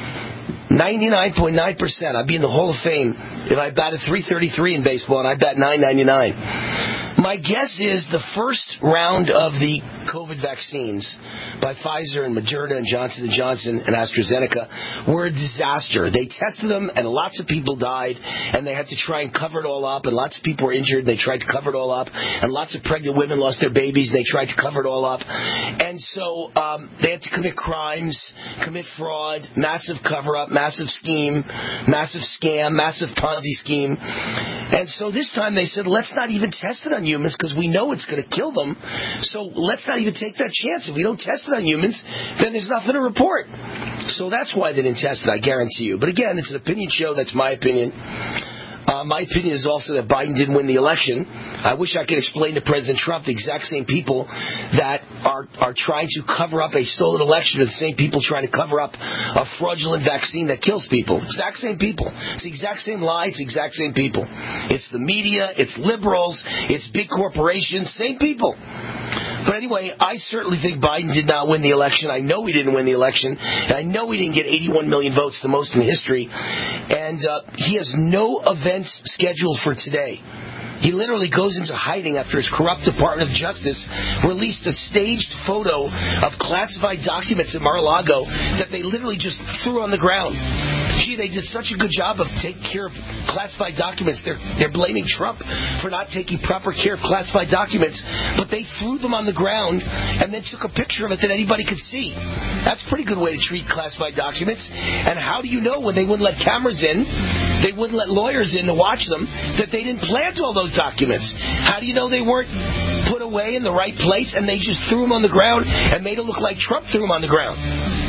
99.9%. I'd be in the Hall of Fame if I batted .333 in baseball and I bat .999. My guess is the first round of the COVID vaccines by Pfizer and Moderna and Johnson & Johnson and AstraZeneca were a disaster. They tested them and lots of people died, and they had to try and cover it all up, and lots of people were injured. They tried to cover it all up, and lots of pregnant women lost their babies. They tried to cover it all up. And so they had to commit crimes, commit fraud, massive cover-up, massive scheme, massive scam, massive Ponzi scheme. And so this time they said, let's not even test it on humans, because we know it's going to kill them. So let's not even take that chance. If we don't test it on humans, then there's nothing to report. So that's why they didn't test it, I guarantee you. But again, it's an opinion show. That's my opinion. My opinion is also that Biden didn't win the election. I wish I could explain to President Trump the exact same people that are trying to cover up a stolen election are the same people trying to cover up a fraudulent vaccine that kills people. Exact same people. It's the exact same lie. It's the exact same people. It's the media. It's liberals. It's big corporations. Same people. But anyway, I certainly think Biden did not win the election. I know he didn't win the election. And I know he didn't get 81 million votes, the most in history. And he has no events scheduled for today. He literally goes into hiding after his corrupt Department of Justice released a staged photo of classified documents in Mar-a-Lago that they literally just threw on the ground. Gee, they did such a good job of taking care of classified documents. They're blaming Trump for not taking proper care of classified documents, but they threw them on the ground and then took a picture of it that anybody could see. That's a pretty good way to treat classified documents. And how do you know when they wouldn't let cameras in, they wouldn't let lawyers in to watch them, that they didn't plant all those documents? How do you know they weren't put away in the right place and they just threw them on the ground and made it look like Trump threw them on the ground?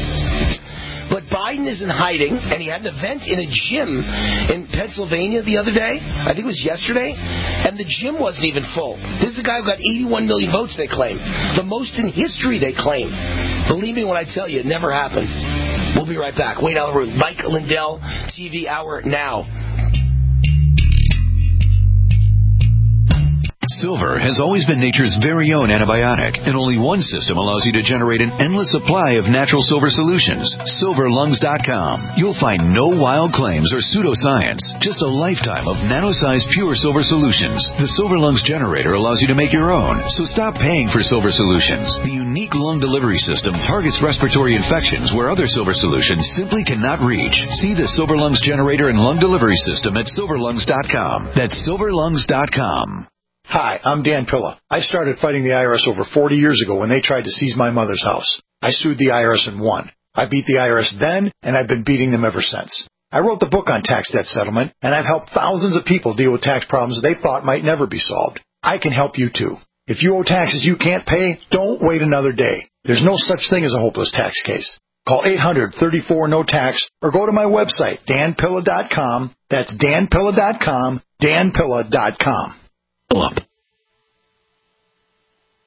But Biden is in hiding, and he had an event in a gym in Pennsylvania the other day. I think it was yesterday. And the gym wasn't even full. This is a guy who got 81 million votes, they claim. The most in history, they claim. Believe me when I tell you, it never happened. We'll be right back. Wayne Allyn Root, Mike Lindell, TV Hour now. Silver has always been nature's very own antibiotic, and only one system allows you to generate an endless supply of natural silver solutions. SilverLungs.com. You'll find no wild claims or pseudoscience, just a lifetime of nano-sized pure silver solutions. The Silver Lungs generator allows you to make your own, so stop paying for silver solutions. The unique lung delivery system targets respiratory infections where other silver solutions simply cannot reach. See the Silver Lungs generator and lung delivery system at SilverLungs.com. That's SilverLungs.com. Hi, I'm Dan Pilla. I started fighting the IRS over 40 years ago when they tried to seize my mother's house. I sued the IRS and won. I beat the IRS then, and I've been beating them ever since. I wrote the book on tax debt settlement, and I've helped thousands of people deal with tax problems they thought might never be solved. I can help you too. If you owe taxes you can't pay, don't wait another day. There's no such thing as a hopeless tax case. Call 800-34-NO-TAX or go to my website, danpilla.com. That's danpilla.com, danpilla.com. Up.